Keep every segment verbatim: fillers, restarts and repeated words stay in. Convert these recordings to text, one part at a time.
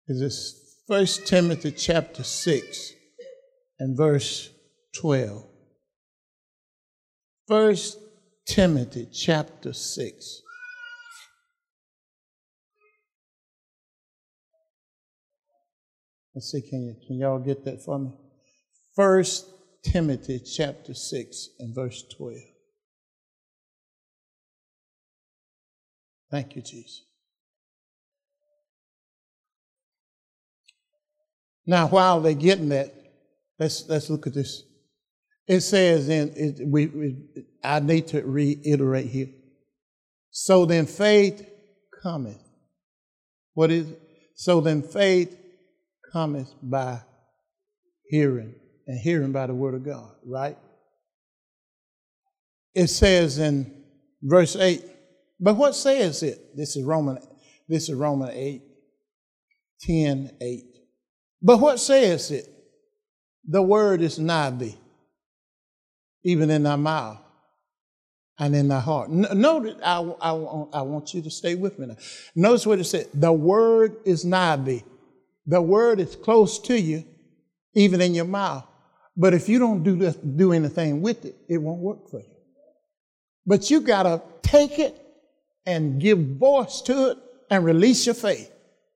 is this First Timothy chapter six and verse twelve. First Timothy chapter six. Let's see, can you can y'all get that for me? First Timothy chapter six and verse twelve. Thank you, Jesus. Now, while they're getting that, let's let's look at this. It says, in it, we, we I need to reiterate here. So then faith cometh. What is it? So then faith cometh by hearing, and hearing by the word of God, right? It says in verse eight, but what says it? This is Roman, this is Roman eight, ten, eight. But what says it? The word is nigh thee, even in thy mouth and in thy heart. Notice, I, I, I want you to stay with me now. Notice what it said. The word is nigh thee. The word is close to you, even in your mouth. But if you don't do this, do anything with it, it won't work for you. But you got to take it and give voice to it and release your faith.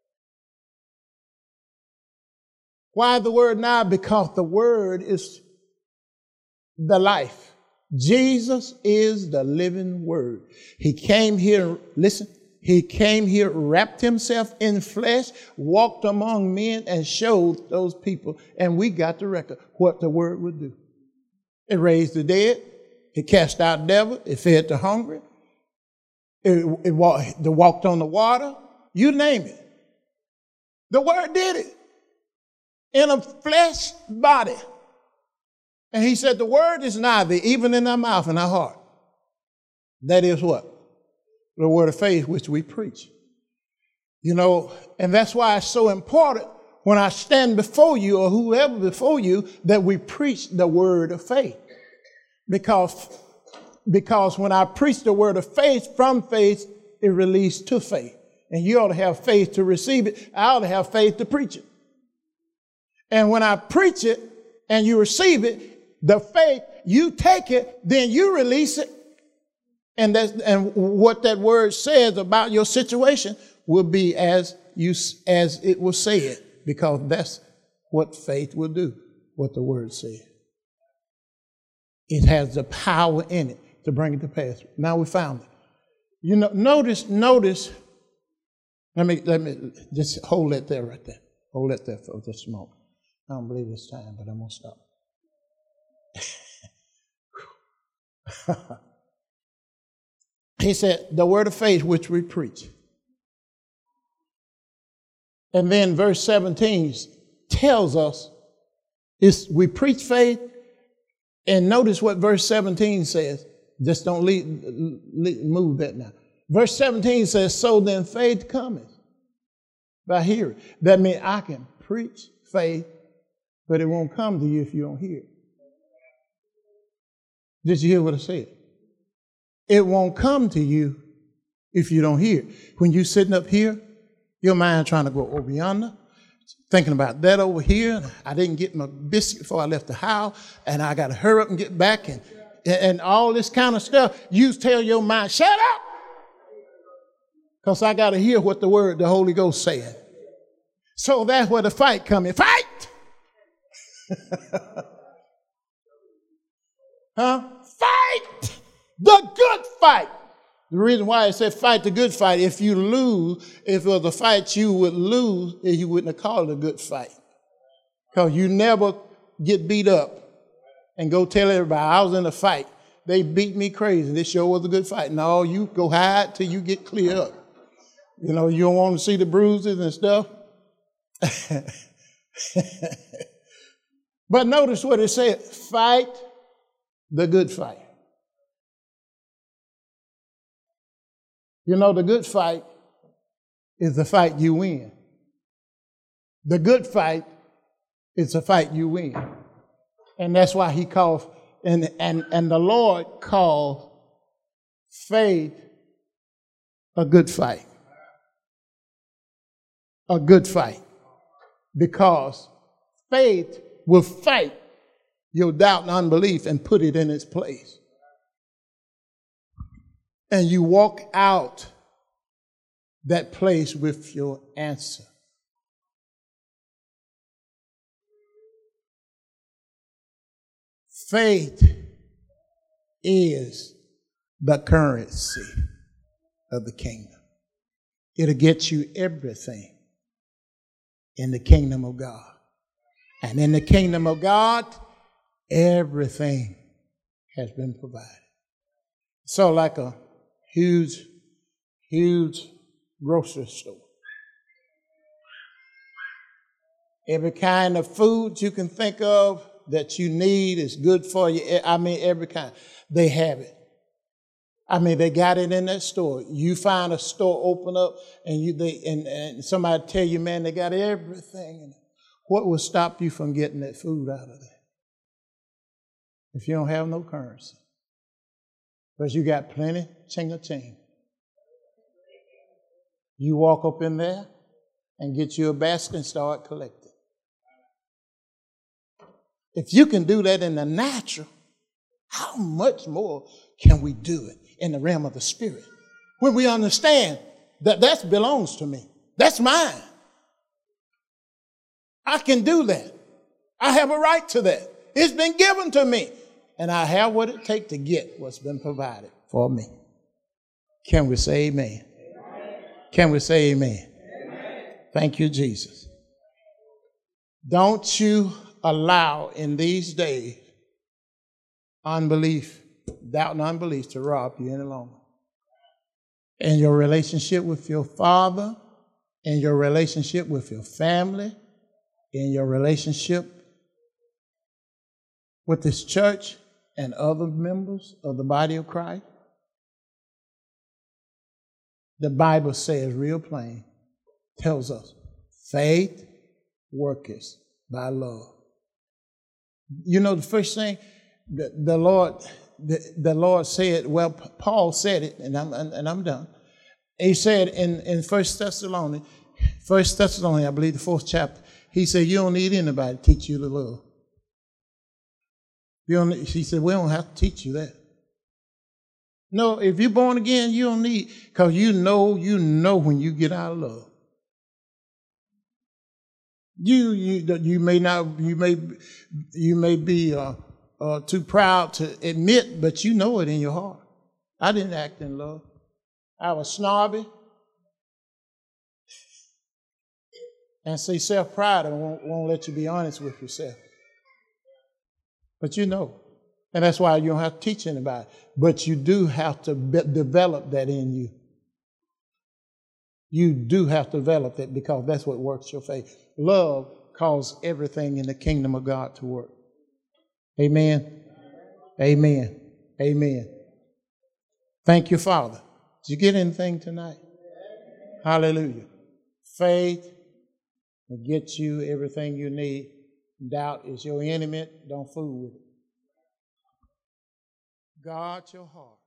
Why the word now? Because the word is the life. Jesus is the living word. He came here, listen, he came here, wrapped himself in flesh, walked among men, and showed those people, and we got the record, what the word would do. It raised the dead. It cast out devils. It fed the hungry. It, it, walked, it walked on the water. You name it. The word did it. In a flesh body. And he said, the word is nigh thee, even in thy mouth and thy heart. That is what? The word of faith which we preach. You know, and that's why it's so important when I stand before you or whoever before you that we preach the word of faith. Because, because when I preach the word of faith, from faith, it released to faith. And you ought to have faith to receive it. I ought to have faith to preach it. And when I preach it and you receive it, the faith, you take it, then you release it. And that's, and what that word says about your situation will be as you, as it was said, because that's what faith will do, what the word says. It has the power in it to bring it to pass. Now we found it. You know, notice, notice, let me, let me just hold that there right there. Hold that there for just a moment. I don't believe it's time, but I'm going to stop. He said, the word of faith which we preach. And then verse seventeen tells us is we preach faith, and notice what verse seventeen says. Just don't leave, leave, move that now. Verse seventeen says, so then faith cometh by hearing. That means I can preach faith, but it won't come to you if you don't hear it. Did you hear what I said? It won't come to you if you don't hear it. When you're sitting up here, your mind trying to go over yonder, thinking about that over here. I didn't get my biscuit before I left the house, and I got to hurry up and get back, and, and all this kind of stuff. You tell your mind, shut up, because I got to hear what the word, the Holy Ghost said. So that's where the fight comes in. Fight! Huh? Fight the good fight. The reason why it said fight the good fight, if you lose, if it was a fight you would lose, you wouldn't have called it a good fight. Because you never get beat up and go tell everybody, I was in a fight. They beat me crazy. This sure was a good fight. No, you go hide till you get clear up. You know, you don't want to see the bruises and stuff. But notice what it said, fight the good fight. You know, the good fight is the fight you win. The good fight is the fight you win. And that's why he calls, and, and, and the Lord calls faith a good fight. A good fight. because faith will fight your doubt and unbelief and put it in its place. And you walk out that place with your answer. Faith is the currency of the kingdom. It'll get you everything in the kingdom of God. And in the kingdom of God, everything has been provided. So like a huge, huge grocery store. Every kind of food you can think of that you need is good for you. I mean, every kind. They have it. I mean, they got it in that store. You find a store open up and you they and, and somebody tell you, man, they got everything. What will stop you from getting that food out of there? If you don't have no currency. Because you got plenty, ching-a-ching. You walk up in there and get you a basket and start collecting. If you can do that in the natural, how much more can we do it in the realm of the spirit? When we understand that that belongs to me. That's mine. I can do that. I have a right to that. It's been given to me. And I have what it takes to get what's been provided for me. Can we say amen? Amen. Can we say amen? Amen? Thank you, Jesus. Don't you allow in these days unbelief, doubt and unbelief to rob you any longer. In your relationship with your father, in your relationship with your family, in your relationship with this church and other members of the body of Christ. The Bible says real plain, tells us, faith worketh by love. You know the first thing the, the Lord the, the Lord said, well, Paul said it, and I'm and I'm done. He said in, in First Thessalonians, First Thessalonians, I believe the fourth chapter, he said, you don't need anybody to teach you to love. You don't, he said, we don't have to teach you that. No, if you're born again, you don't need, because you know, you know when you get out of love. You, you, you may not, you may, you may be uh, uh, too proud to admit, but you know it in your heart. I didn't act in love. I was snobby. And see, self-pride won't, won't let you be honest with yourself. But you know. And that's why you don't have to teach anybody. But you do have to be- develop that in you. You do have to develop that because that's what works your faith. Love causes everything in the kingdom of God to work. Amen. Amen. Amen. Thank you, Father. Did you get anything tonight? Hallelujah. Faith will get you everything you need. Doubt is your enemy. Don't fool with it. Guard your heart.